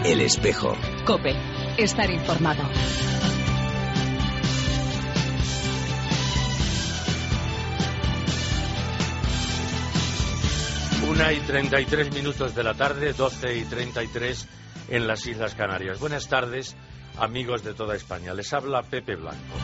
El Espejo. COPE. Estar informado. Una y 33 minutos de la tarde, 12:33 en las Islas Canarias. Buenas tardes, amigos de toda España. Les habla Pepe Blanco.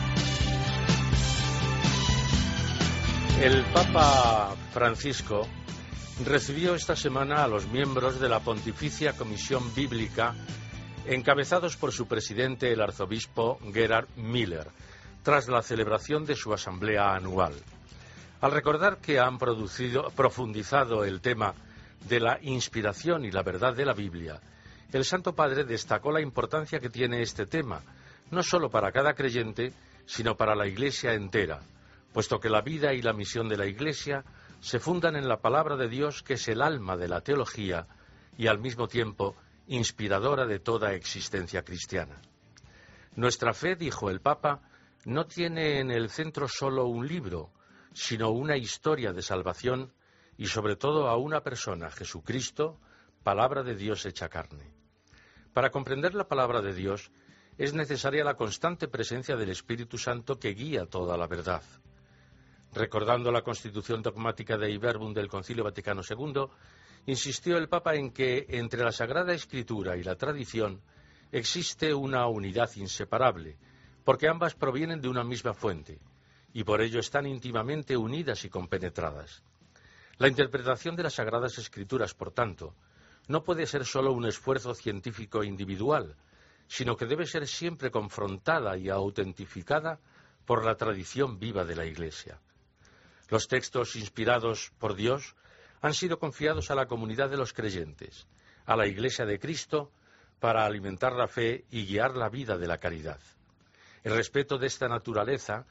El Papa Francisco recibió esta semana a los miembros de la Pontificia Comisión Bíblica, encabezados por su presidente, el arzobispo Gerhard Müller, tras la celebración de su asamblea anual. Al recordar que han profundizado el tema de la inspiración y la verdad de la Biblia, el Santo Padre destacó la importancia que tiene este tema, no solo para cada creyente, sino para la Iglesia entera, puesto que la vida y la misión de la Iglesia se fundan en la palabra de Dios, que es el alma de la teología y al mismo tiempo inspiradora de toda existencia cristiana. Nuestra fe, dijo el Papa, no tiene en el centro solo un libro, sino una historia de salvación y sobre todo a una persona, Jesucristo, palabra de Dios hecha carne. Para comprender la palabra de Dios es necesaria la constante presencia del Espíritu Santo que guía toda la verdad. Recordando la Constitución dogmática de Verbum del Concilio Vaticano II, insistió el Papa en que entre la Sagrada Escritura y la tradición existe una unidad inseparable, porque ambas provienen de una misma fuente, y por ello están íntimamente unidas y compenetradas. La interpretación de las Sagradas Escrituras, por tanto, no puede ser solo un esfuerzo científico individual, sino que debe ser siempre confrontada y autentificada por la tradición viva de la Iglesia. Los textos inspirados por Dios han sido confiados a la comunidad de los creyentes, a la Iglesia de Cristo, para alimentar la fe y guiar la vida de la caridad. El respeto de esta naturaleza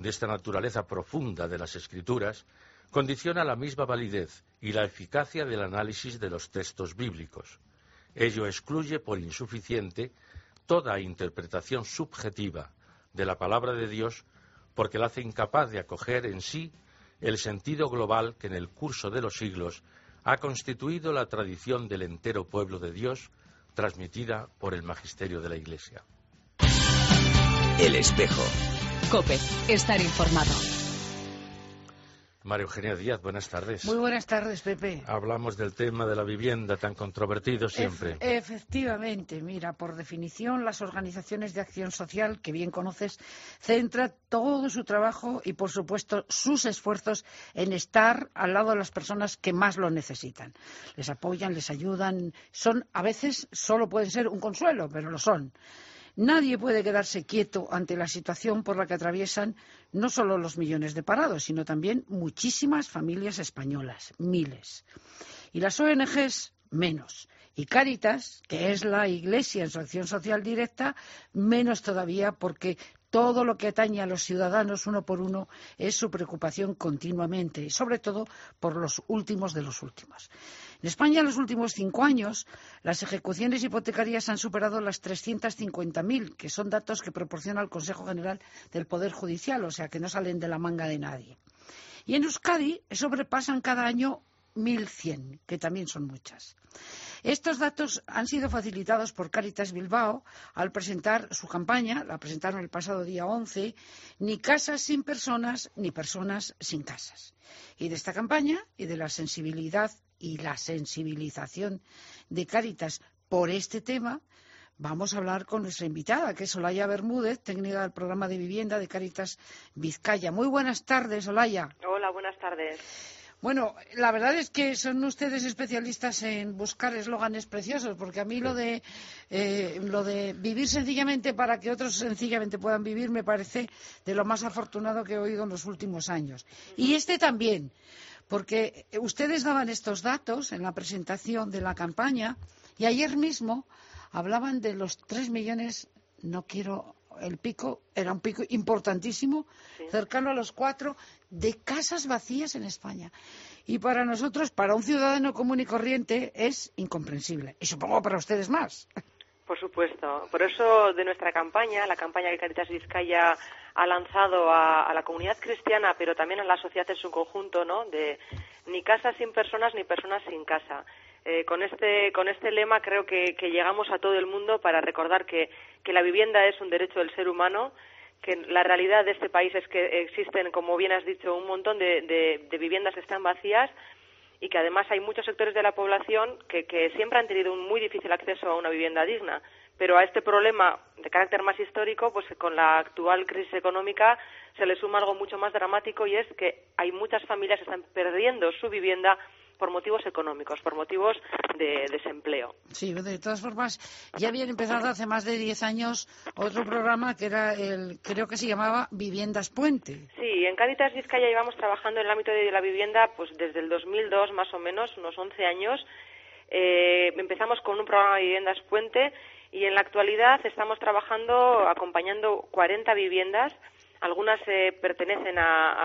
profunda de las Escrituras, condiciona la misma validez y la eficacia del análisis de los textos bíblicos. Ello excluye por insuficiente toda interpretación subjetiva de la palabra de Dios, porque la hace incapaz de acoger en sí el sentido global que en el curso de los siglos ha constituido la tradición del entero pueblo de Dios, transmitida por el magisterio de la Iglesia. El Espejo. COPE. Estar informado. María Eugenia Díaz, buenas tardes. Muy buenas tardes, Pepe. Hablamos del tema de la vivienda, tan controvertido siempre. Efectivamente, mira, por definición, las organizaciones de acción social, que bien conoces, centran todo su trabajo y, por supuesto, sus esfuerzos en estar al lado de las personas que más lo necesitan. Les apoyan, les ayudan, a veces solo pueden ser un consuelo, pero lo son. Nadie puede quedarse quieto ante la situación por la que atraviesan no solo los millones de parados, sino también muchísimas familias españolas, miles. Y las ONGs, menos. Y Cáritas, que es la Iglesia en su acción social directa, menos todavía, porque todo lo que atañe a los ciudadanos uno por uno es su preocupación continuamente, y sobre todo por los últimos de los últimos. En España, en los últimos 5 años, las ejecuciones hipotecarias han superado las 350.000, que son datos que proporciona el Consejo General del Poder Judicial, o sea que no salen de la manga de nadie. Y en Euskadi sobrepasan cada año 1.100, que también son muchas. Estos datos han sido facilitados por Cáritas Bilbao al presentar su campaña, la presentaron el pasado día 11, ni casas sin personas, ni personas sin casas. Y de esta campaña y de la sensibilidad y la sensibilización de Cáritas por este tema, vamos a hablar con nuestra invitada, que es Olaya Bermúdez, técnica del programa de vivienda de Cáritas Vizcaya. Muy buenas tardes, Olaya. Hola, buenas tardes. Bueno, la verdad es que son ustedes especialistas en buscar eslóganes preciosos, porque a mí lo de vivir sencillamente para que otros sencillamente puedan vivir me parece de lo más afortunado que he oído en los últimos años. Y este también, porque ustedes daban estos datos en la presentación de la campaña y ayer mismo hablaban de los 3 millones, el pico, era un pico importantísimo, sí, cercano a los 4, de casas vacías en España. Y para nosotros, para un ciudadano común y corriente, es incomprensible. Y supongo para ustedes más. Por supuesto. Por eso de nuestra campaña, la campaña que Cáritas Vizcaya ha lanzado a la comunidad cristiana, pero también a la sociedad en su conjunto, ¿no?, de ni casa sin personas ni personas sin casa. Con este lema creo que llegamos a todo el mundo para recordar que la vivienda es un derecho del ser humano, que la realidad de este país es que existen, como bien has dicho, un montón de viviendas que están vacías y que además hay muchos sectores de la población que siempre han tenido un muy difícil acceso a una vivienda digna. Pero a este problema de carácter más histórico, pues con la actual crisis económica se le suma algo mucho más dramático, y es que hay muchas familias que están perdiendo su vivienda por motivos económicos, por motivos de desempleo. Sí, de todas formas, ya habían empezado hace más de 10 años otro programa que era creo que se llamaba Viviendas Puente. Sí, en Cáritas Vizcaya llevamos trabajando en el ámbito de la vivienda pues desde el 2002 más o menos, unos 11 años. Empezamos con un programa de Viviendas Puente y en la actualidad estamos trabajando acompañando 40 viviendas. Algunas pertenecen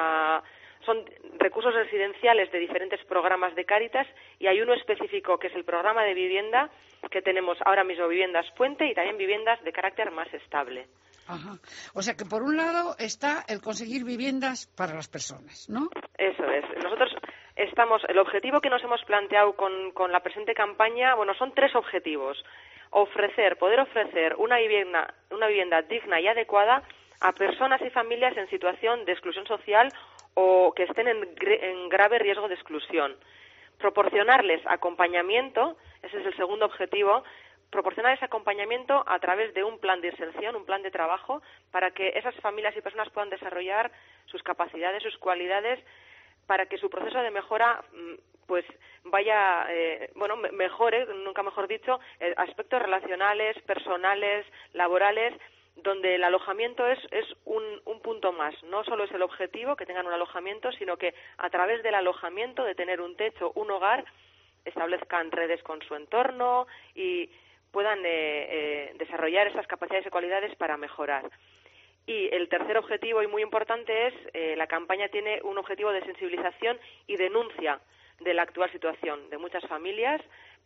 son recursos residenciales de diferentes programas de Cáritas, y hay uno específico que es el programa de vivienda, que tenemos ahora mismo Viviendas Puente y también viviendas de carácter más estable. Ajá. O sea que por un lado está el conseguir viviendas para las personas, ¿no? Eso es. Nosotros el objetivo que nos hemos planteado con la presente campaña, bueno, son 3 objetivos. Poder ofrecer una vivienda digna y adecuada a personas y familias en situación de exclusión social o que estén en grave riesgo de exclusión. Proporcionarles acompañamiento, ese es el segundo objetivo, proporcionarles acompañamiento a través de un plan de inserción, un plan de trabajo, para que esas familias y personas puedan desarrollar sus capacidades, sus cualidades, para que su proceso de mejora pues vaya, mejore, nunca mejor dicho, aspectos relacionales, personales, laborales, donde el alojamiento es un punto más. No solo es el objetivo que tengan un alojamiento, sino que a través del alojamiento, de tener un techo, un hogar, establezcan redes con su entorno y puedan desarrollar esas capacidades y cualidades para mejorar. Y el tercer objetivo, y muy importante, es la campaña tiene un objetivo de sensibilización y denuncia de la actual situación de muchas familias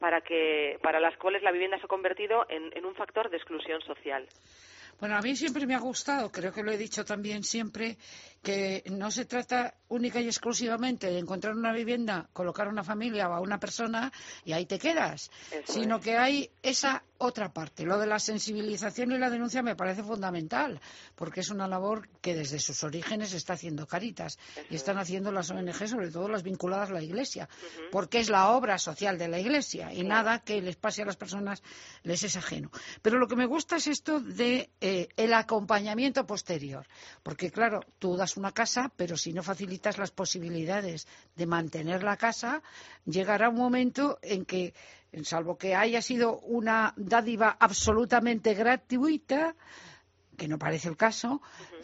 para las cuales la vivienda se ha convertido en un factor de exclusión social. Bueno, a mí siempre me ha gustado, creo que lo he dicho también siempre, que no se trata única y exclusivamente de encontrar una vivienda, colocar una familia o a una persona y ahí te quedas, sino que hay esa otra parte. Lo de la sensibilización y la denuncia me parece fundamental, porque es una labor que desde sus orígenes está haciendo Cáritas y están haciendo las ONG, sobre todo las vinculadas a la Iglesia, porque es la obra social de la Iglesia y nada que les pase a las personas les es ajeno. Pero lo que me gusta es esto de el acompañamiento posterior, porque claro, tú das una casa, pero si no facilitas las posibilidades de mantener la casa, llegará un momento en que, salvo que haya sido una dádiva absolutamente gratuita, que no parece el caso,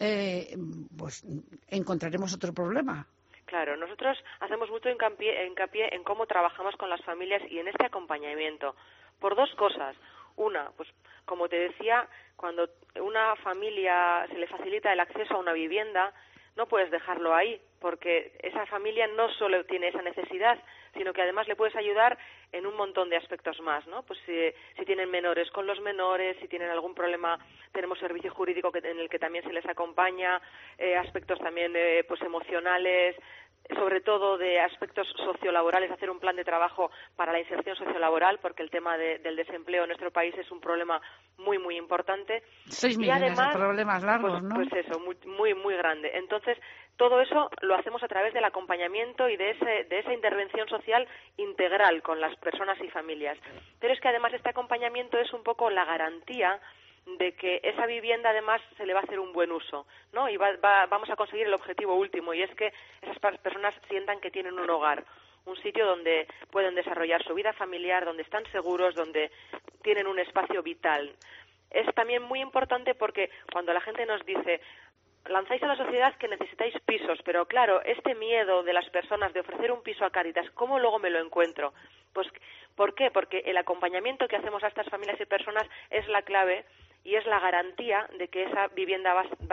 pues encontraremos otro problema. Claro, nosotros hacemos mucho hincapié en cómo trabajamos con las familias y en este acompañamiento, por 2 cosas. Una, pues como te decía, cuando una familia se le facilita el acceso a una vivienda, no puedes dejarlo ahí, porque esa familia no solo tiene esa necesidad, sino que además le puedes ayudar en un montón de aspectos más, ¿no? Pues si tienen menores, con los menores, si tienen algún problema, tenemos servicio jurídico en el que también se les acompaña, aspectos también pues emocionales, sobre todo de aspectos sociolaborales, hacer un plan de trabajo para la inserción sociolaboral, porque el tema del desempleo en nuestro país es un problema muy, muy importante. 6 millones además, de problemas largos, ¿no? Pues eso, muy, muy grande. Entonces, todo eso lo hacemos a través del acompañamiento y de esa intervención social integral con las personas y familias. Pero es que además este acompañamiento es un poco la garantía de que esa vivienda además se le va a hacer un buen uso, ¿no? Y vamos a conseguir el objetivo último, y es que esas personas sientan que tienen un hogar, un sitio donde pueden desarrollar su vida familiar, donde están seguros, donde tienen un espacio vital. Es también muy importante porque cuando la gente nos dice: lanzáis a la sociedad que necesitáis pisos, pero claro, este miedo de las personas de ofrecer un piso a Cáritas, ¿cómo luego me lo encuentro? Pues, ¿por qué? Porque el acompañamiento que hacemos a estas familias y personas es la clave y es la garantía de que esa vivienda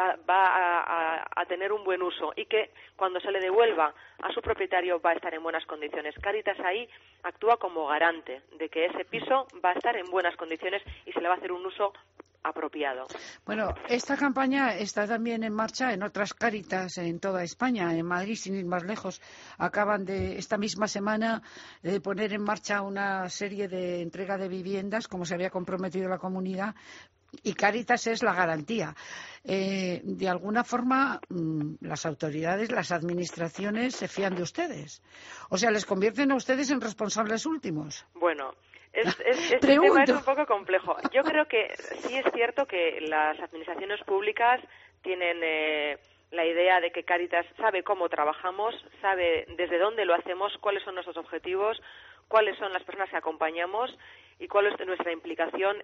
va a tener un buen uso y que cuando se le devuelva a su propietario va a estar en buenas condiciones. Cáritas ahí actúa como garante de que ese piso va a estar en buenas condiciones y se le va a hacer un uso apropiado. Bueno, esta campaña está también en marcha en otras Cáritas en toda España. En Madrid, sin ir más lejos, acaban de esta misma semana de poner en marcha una serie de entrega de viviendas, como se había comprometido la comunidad, y Cáritas es la garantía. De alguna forma, las autoridades, las administraciones se fían de ustedes. O sea, les convierten a ustedes en responsables últimos. Bueno, este tema es un poco complejo. Yo creo que sí es cierto que las administraciones públicas tienen la idea de que Cáritas sabe cómo trabajamos, sabe desde dónde lo hacemos, cuáles son nuestros objetivos, cuáles son las personas que acompañamos y cuál es nuestra implicación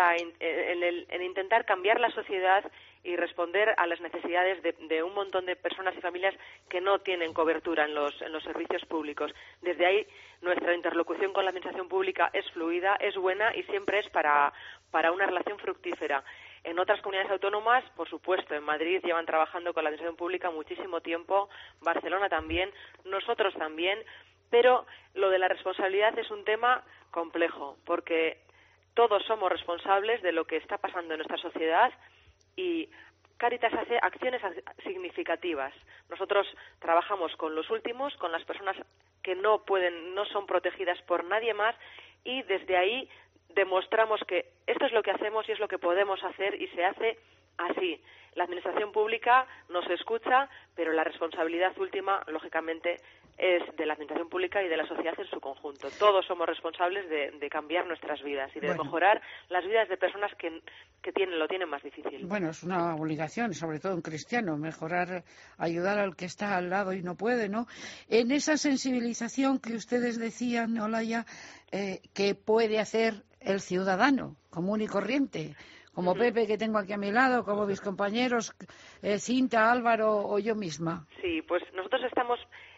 en intentar cambiar la sociedad y responder a las necesidades de un montón de personas y familias que no tienen cobertura en los servicios públicos. Desde ahí, nuestra interlocución con la administración pública es fluida, es buena y siempre es para una relación fructífera. En otras comunidades autónomas, por supuesto, en Madrid llevan trabajando con la administración pública muchísimo tiempo, Barcelona también, nosotros también, pero lo de la responsabilidad es un tema complejo, porque todos somos responsables de lo que está pasando en nuestra sociedad y Cáritas hace acciones significativas. Nosotros trabajamos con los últimos, con las personas que no son protegidas por nadie más, y desde ahí demostramos que esto es lo que hacemos y es lo que podemos hacer y se hace así. La administración pública nos escucha, pero la responsabilidad última, lógicamente, es de la administración pública y de la sociedad en su conjunto. Todos somos responsables de cambiar nuestras vidas y de mejorar las vidas de personas que lo tienen más difícil. Bueno, es una obligación, sobre todo un cristiano, mejorar, ayudar al que está al lado y no puede, ¿no? En esa sensibilización que ustedes decían, Olaya, ¿qué puede hacer el ciudadano común y corriente? Como Pepe, que tengo aquí a mi lado, como mis compañeros, Cinta, Álvaro o yo misma. Sí, pues nosotros estamos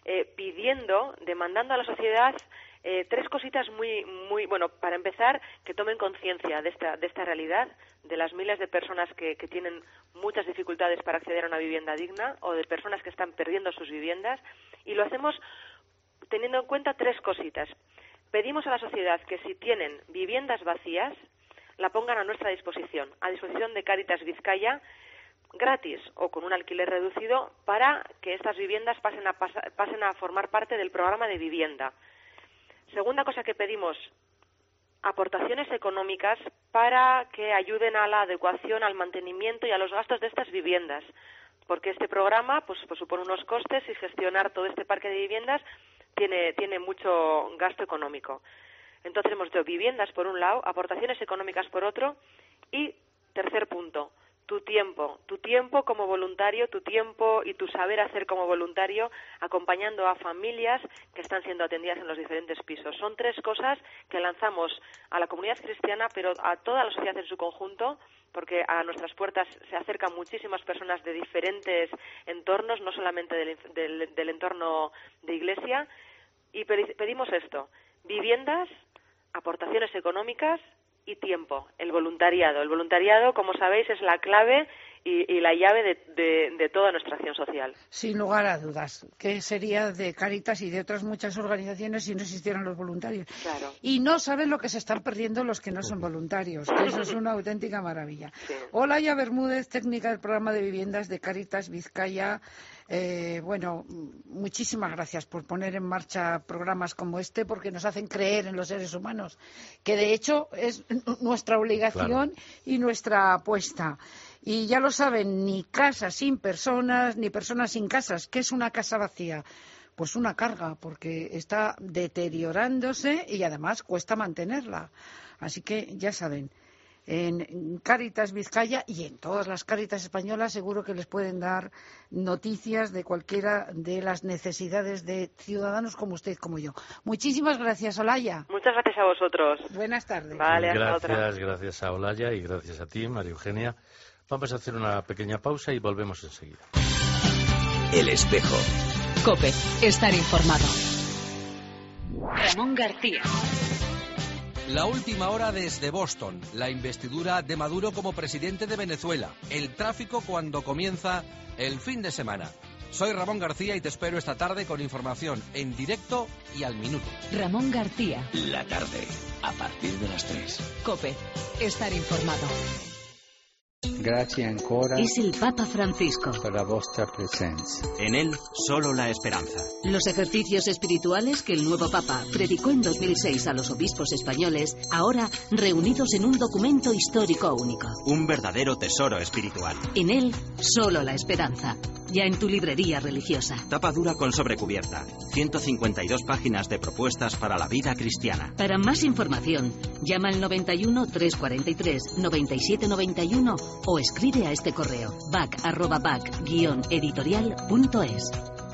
demandando a la sociedad tres cositas muy, bueno, para empezar, que tomen conciencia de esta realidad, de las miles de personas que tienen muchas dificultades para acceder a una vivienda digna o de personas que están perdiendo sus viviendas, y lo hacemos teniendo en cuenta tres cositas. Pedimos a la sociedad que si tienen viviendas vacías, la pongan a nuestra disposición, a disposición de Cáritas Vizcaya, gratis o con un alquiler reducido, para que estas viviendas pasen a formar parte del programa de vivienda. Segunda cosa que pedimos, aportaciones económicas para que ayuden a la adecuación, al mantenimiento y a los gastos de estas viviendas, porque este programa pues supone unos costes y gestionar todo este parque de viviendas tiene mucho gasto económico. Entonces hemos dicho viviendas por un lado, aportaciones económicas por otro, y tercer punto, tu tiempo como voluntario, tu tiempo y tu saber hacer como voluntario, acompañando a familias que están siendo atendidas en los diferentes pisos. Son tres cosas que lanzamos a la comunidad cristiana, pero a toda la sociedad en su conjunto, porque a nuestras puertas se acercan muchísimas personas de diferentes entornos, no solamente del entorno de iglesia, y pedimos esto: viviendas, aportaciones económicas y tiempo, el voluntariado. El voluntariado, como sabéis, es la clave y la llave de toda nuestra acción social. Sin lugar a dudas. ¿Qué sería de Cáritas y de otras muchas organizaciones si no existieran los voluntarios? Claro. Y no saben lo que se están perdiendo los que no son voluntarios, que eso es una auténtica maravilla. Sí. Olaya Bermúdez, técnica del programa de viviendas de Cáritas Vizcaya. Bueno, muchísimas gracias por poner en marcha programas como este, porque nos hacen creer en los seres humanos, que de hecho es nuestra obligación, claro, y nuestra apuesta. Y ya lo saben, ni casas sin personas, ni personas sin casas. ¿Qué es una casa vacía? Pues una carga, porque está deteriorándose y además cuesta mantenerla. Así que ya saben, en Cáritas Vizcaya y en todas las Cáritas españolas seguro que les pueden dar noticias de cualquiera de las necesidades de ciudadanos como usted, como yo. Muchísimas gracias, Olaya. Muchas gracias a vosotros. Buenas tardes. Vale, hasta otra. Gracias a Olaya y gracias a ti, María Eugenia. Vamos a hacer una pequeña pausa y volvemos enseguida. El espejo. COPE. Estar informado. Ramón García. La última hora desde Boston, la investidura de Maduro como presidente de Venezuela, el tráfico cuando comienza el fin de semana. Soy Ramón García y te espero esta tarde con información en directo y al minuto. Ramón García. La tarde, a partir de las 3. COPE. Estar informado. Grazie ancora Es el Papa Francisco. per la vostra presenza. En él, solo la esperanza. Los ejercicios espirituales que el nuevo Papa predicó en 2006 a los obispos españoles, ahora reunidos en un documento histórico único. Un verdadero tesoro espiritual. En él, solo la esperanza. Ya en tu librería religiosa. Tapa dura con sobrecubierta. 152 páginas de propuestas para la vida cristiana. Para más información, llama al 91 343 9791 o escribe a este correo bac@bac-editorial.es.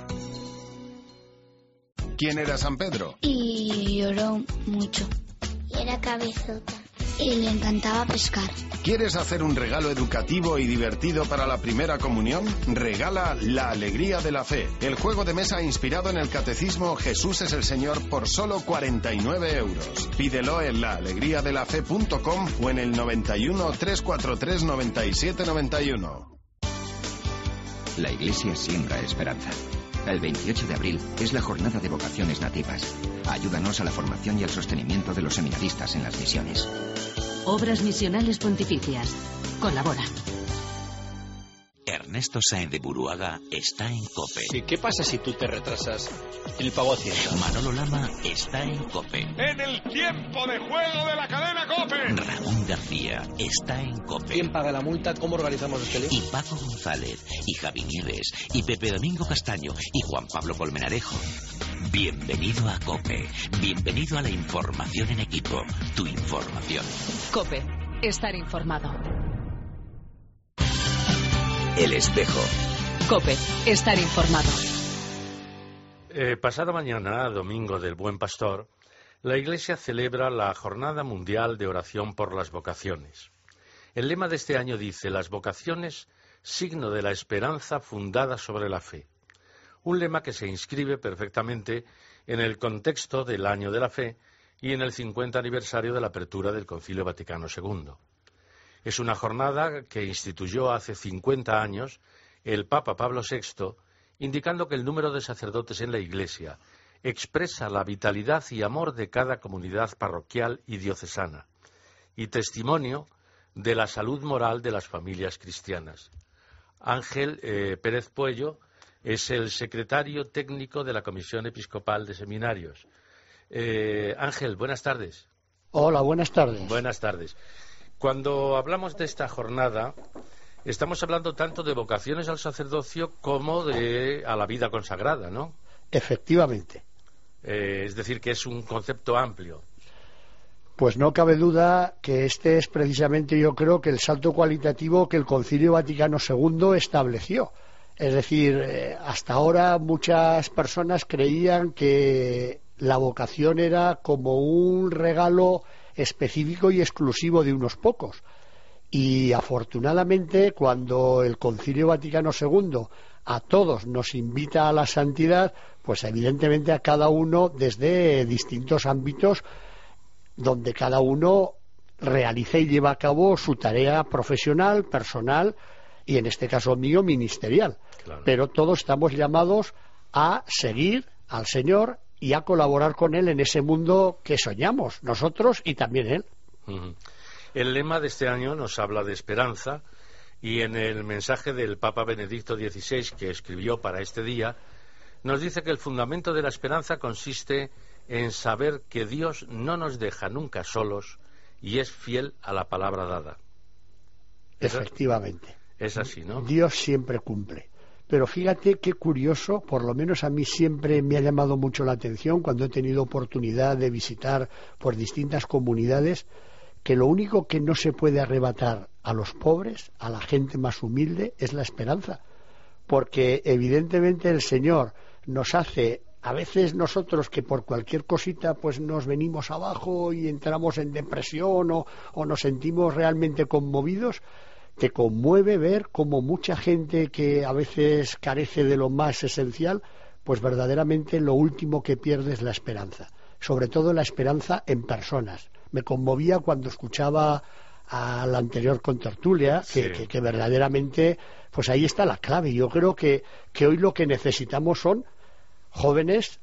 ¿Quién era San Pedro? Y lloró mucho. Y era cabezota. Y le encantaba pescar. ¿Quieres hacer un regalo educativo y divertido para la primera comunión? Regala La Alegría de la Fe, el juego de mesa inspirado en el catecismo Jesús es el Señor por solo 49 euros. Pídelo en laalegriadelafe.com o en el 91 343 97 91. La Iglesia siembra esperanza. El 28 de abril es la jornada de vocaciones nativas. Ayúdanos a la formación y al sostenimiento de los seminaristas en las misiones. Obras misionales pontificias. Colabora. Ernesto Sáenz de Buruaga está en COPE. ¿Y qué pasa si tú te retrasas en el pago a Hacienda? Manolo Lama está en COPE. En el tiempo de juego de la cadena COPE. Ramón García está en COPE. ¿Quién paga la multa? ¿Cómo organizamos este lío? Y Paco González, y Javi Nieves, y Pepe Domingo Castaño, y Juan Pablo Colmenarejo. Bienvenido a COPE. Bienvenido a la información en equipo. Tu información. COPE. Estar informado. El espejo. COPE. Estar informado. Pasado mañana, domingo del Buen Pastor, la Iglesia celebra la Jornada Mundial de Oración por las Vocaciones. El lema de este año dice: las vocaciones, signo de la esperanza fundada sobre la fe. Un lema que se inscribe perfectamente en el contexto del Año de la Fe y en el 50 aniversario de la apertura del Concilio Vaticano II. Es una jornada que instituyó hace 50 años el Papa Pablo VI, indicando que el número de sacerdotes en la Iglesia expresa la vitalidad y amor de cada comunidad parroquial y diocesana, y testimonio de la salud moral de las familias cristianas. Ángel Pérez Puello es el secretario técnico de la Comisión Episcopal de Seminarios. Ángel, buenas tardes. Hola, buenas tardes. Buenas tardes. Cuando hablamos de esta jornada, estamos hablando tanto de vocaciones al sacerdocio como a la vida consagrada, ¿no? Efectivamente. Es decir, que es un concepto amplio. Pues no cabe duda que este es precisamente, yo creo, que el salto cualitativo que el Concilio Vaticano II estableció. Es decir, hasta ahora muchas personas creían que la vocación era como un regalo específico y exclusivo de unos pocos. Y afortunadamente, cuando el Concilio Vaticano II a todos nos invita a la santidad, pues evidentemente a cada uno desde distintos ámbitos donde cada uno realiza y lleva a cabo su tarea profesional, personal y en este caso mío, ministerial. Claro. Pero todos estamos llamados a seguir al Señor y a colaborar con Él en ese mundo que soñamos, nosotros y también Él. El lema de este año nos habla de esperanza, y en el mensaje del Papa Benedicto XVI que escribió para este día, nos dice que el fundamento de la esperanza consiste en saber que Dios no nos deja nunca solos y es fiel a la palabra dada. Efectivamente. Es así, ¿no? Dios siempre cumple. Pero fíjate qué curioso, por lo menos a mí siempre me ha llamado mucho la atención cuando he tenido oportunidad de visitar por distintas comunidades, que lo único que no se puede arrebatar a los pobres, a la gente más humilde, es la esperanza. Porque evidentemente el Señor nos hace, a veces nosotros que por cualquier cosita pues nos venimos abajo y entramos en depresión o nos sentimos realmente conmovidos, te conmueve ver cómo mucha gente que a veces carece de lo más esencial, pues verdaderamente lo último que pierde es la esperanza, sobre todo la esperanza en personas. Me conmovía cuando escuchaba a la anterior contertulia que verdaderamente, pues ahí está la clave. Yo creo que hoy lo que necesitamos son jóvenes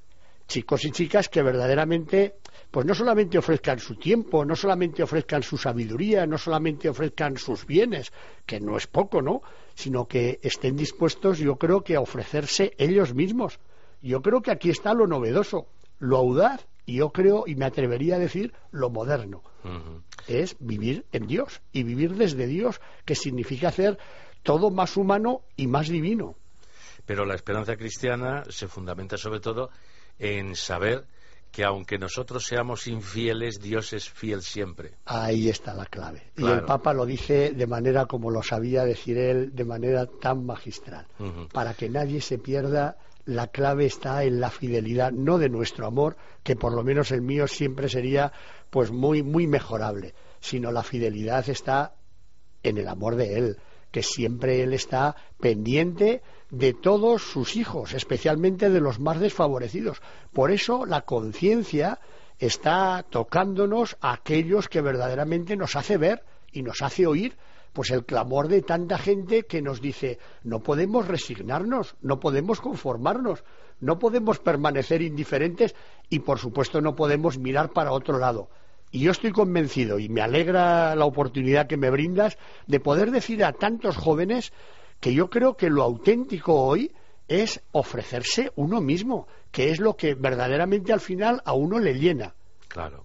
chicos y chicas que verdaderamente pues no solamente ofrezcan su tiempo, no solamente ofrezcan su sabiduría, no solamente ofrezcan sus bienes, que no es poco, ¿no?, sino que estén dispuestos, yo creo, que a ofrecerse ellos mismos. Yo creo que aquí está lo novedoso, lo audaz, y yo creo, y me atrevería a decir, lo moderno. Es vivir en Dios, y vivir desde Dios, que significa hacer todo más humano y más divino. Pero la esperanza cristiana se fundamenta sobre todo en saber que aunque nosotros seamos infieles, Dios es fiel siempre. Ahí está la clave. Claro. Y el Papa lo dice de manera como lo sabía decir él, de manera tan magistral. Para que nadie se pierda, la clave está en la fidelidad, no de nuestro amor, que por lo menos el mío siempre sería pues muy, muy mejorable, sino la fidelidad está en el amor de Él, que siempre Él está pendiente de todos sus hijos, especialmente de los más desfavorecidos. Por eso la conciencia está tocándonos a aquellos que verdaderamente nos hace ver y nos hace oír pues el clamor de tanta gente que nos dice: no podemos resignarnos, no podemos conformarnos, no podemos permanecer indiferentes y por supuesto no podemos mirar para otro lado. Y yo estoy convencido, y me alegra la oportunidad que me brindas, de poder decir a tantos jóvenes que yo creo que lo auténtico hoy es ofrecerse uno mismo, que es lo que verdaderamente al final a uno le llena. Claro.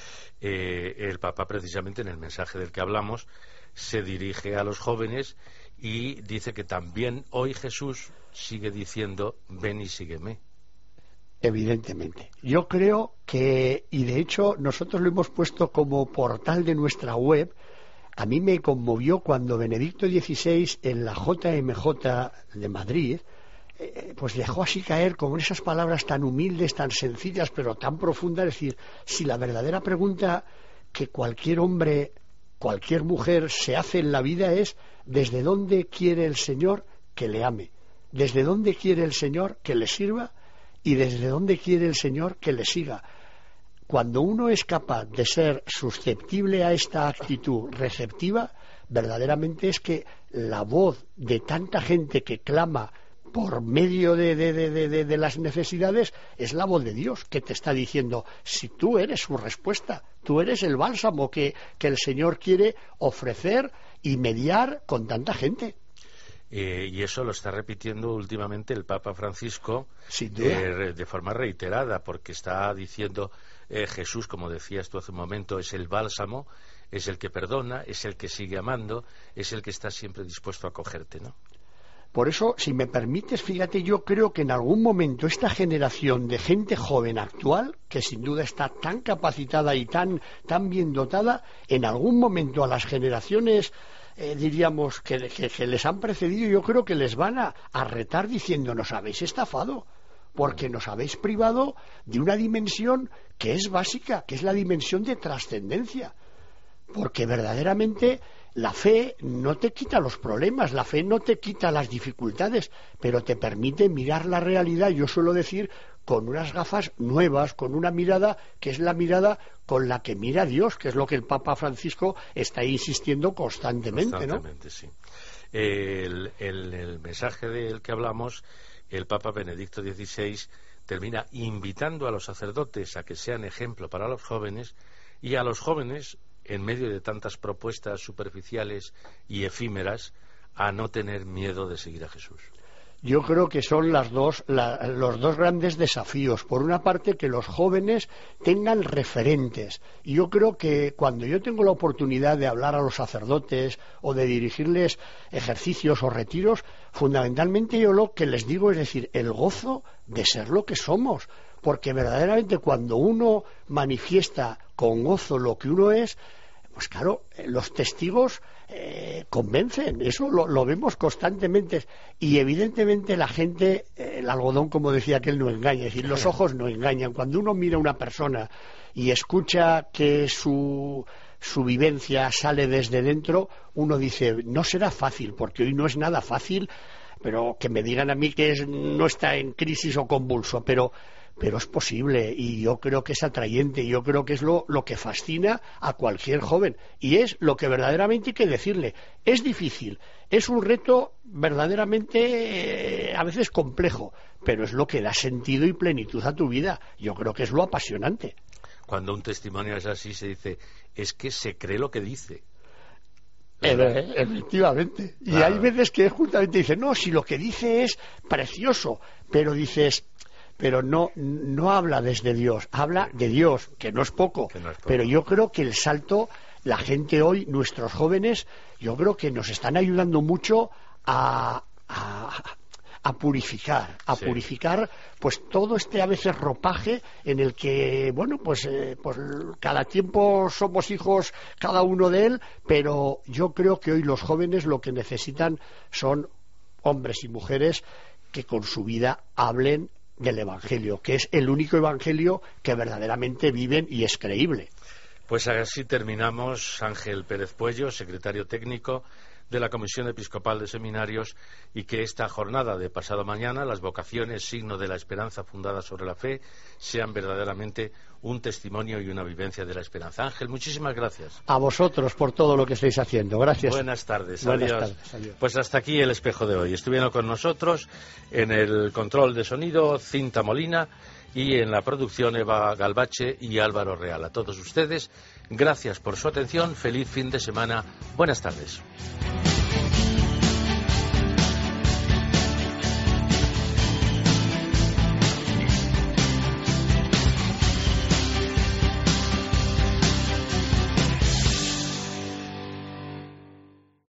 El Papa, precisamente en el mensaje del que hablamos, se dirige a los jóvenes y dice que también hoy Jesús sigue diciendo: ven y sígueme. Evidentemente. Yo creo que, y de hecho nosotros lo hemos puesto como portal de nuestra web. A mí me conmovió cuando Benedicto XVI en la JMJ de Madrid pues dejó así caer como esas palabras tan humildes, tan sencillas pero tan profundas, es decir, si la verdadera pregunta que cualquier hombre, cualquier mujer se hace en la vida es: ¿desde dónde quiere el Señor que le ame? ¿Desde dónde quiere el Señor que le sirva? ¿Y desde dónde quiere el Señor que le siga? Cuando uno es capaz de ser susceptible a esta actitud receptiva, verdaderamente es que la voz de tanta gente que clama por medio de las necesidades es la voz de Dios, que te está diciendo: si tú eres su respuesta, tú eres el bálsamo que el Señor quiere ofrecer y mediar con tanta gente. Y eso lo está repitiendo últimamente el Papa Francisco de forma reiterada, porque está diciendo Jesús, como decías tú hace un momento, es el bálsamo, es el que perdona, es el que sigue amando, es el que está siempre dispuesto a acogerte, ¿no? Por eso, si me permites, fíjate, yo creo que en algún momento esta generación de gente joven actual, que sin duda está tan capacitada y tan bien dotada, en algún momento a las generaciones diríamos que les han precedido, yo creo que les van a retar diciendo: nos habéis estafado, porque nos habéis privado de una dimensión que es básica, que es la dimensión de trascendencia, porque verdaderamente la fe no te quita los problemas, la fe no te quita las dificultades, pero te permite mirar la realidad, yo suelo decir, con unas gafas nuevas, con una mirada que es la mirada con la que mira Dios, que es lo que el Papa Francisco está insistiendo constantemente, ¿no? Sí. El mensaje del que hablamos, el Papa Benedicto XVI termina invitando a los sacerdotes a que sean ejemplo para los jóvenes, y a los jóvenes, en medio de tantas propuestas superficiales y efímeras, a no tener miedo de seguir a Jesús. Yo creo que son los dos grandes desafíos. Por una parte, que los jóvenes tengan referentes. Y yo creo que cuando yo tengo la oportunidad de hablar a los sacerdotes o de dirigirles ejercicios o retiros, fundamentalmente yo lo que les digo es decir, el gozo de ser lo que somos. Porque verdaderamente cuando uno manifiesta con gozo lo que uno es, pues claro, los testigos convencen, eso lo vemos constantemente, y evidentemente la gente, el algodón, como decía aquel, no engaña, es decir, los ojos no engañan. Cuando uno mira a una persona y escucha que su vivencia sale desde dentro, uno dice: no será fácil, porque hoy no es nada fácil, pero que me digan a mí que no está en crisis o convulso, pero es posible, y yo creo que es atrayente, yo creo que es lo que fascina a cualquier joven, y es lo que verdaderamente hay que decirle. Es difícil, es un reto verdaderamente a veces complejo, pero es lo que da sentido y plenitud a tu vida. Yo creo que es lo apasionante. Cuando un testimonio es así, se dice, es que se cree lo que dice. Efectivamente. Y hay veces que justamente dicen, no, si lo que dice es precioso, pero dices, pero no habla desde Dios, habla de Dios, que no es poco. Pero yo creo que el salto, la gente hoy, nuestros jóvenes, yo creo que nos están ayudando mucho a purificar, purificar pues todo este a veces ropaje en el que, bueno, pues cada tiempo somos hijos cada uno de él, pero yo creo que hoy los jóvenes lo que necesitan son hombres y mujeres que con su vida hablen del Evangelio, que es el único Evangelio que verdaderamente viven y es creíble. Pues así terminamos. Ángel Pérez Puello, secretario técnico de la Comisión Episcopal de Seminarios, y que esta jornada de pasado mañana, las vocaciones, signo de la esperanza fundada sobre la fe, sean verdaderamente un testimonio y una vivencia de la esperanza. Ángel, muchísimas gracias. A vosotros por todo lo que estáis haciendo. Gracias. Buenas tardes. Buenas Adiós. tardes. Adiós. Pues hasta aquí el espejo de hoy. Estuvieron con nosotros en el control de sonido Cinta Molina y en la producción Eva Galvache y Álvaro Real. A todos ustedes, gracias por su atención. Feliz fin de semana. Buenas tardes.